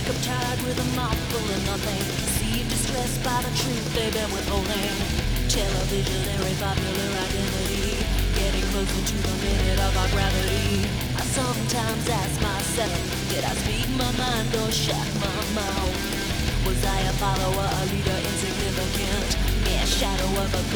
Wake up tired with a mouthful of nothing, deceived, distressed by the truth they've been withholding. Television, very popular identity, getting closer to the limit of our gravity. I sometimes ask myself, did I speak my mind or shut my mouth? Was I a follower, a leader, insignificant, mere shadow of a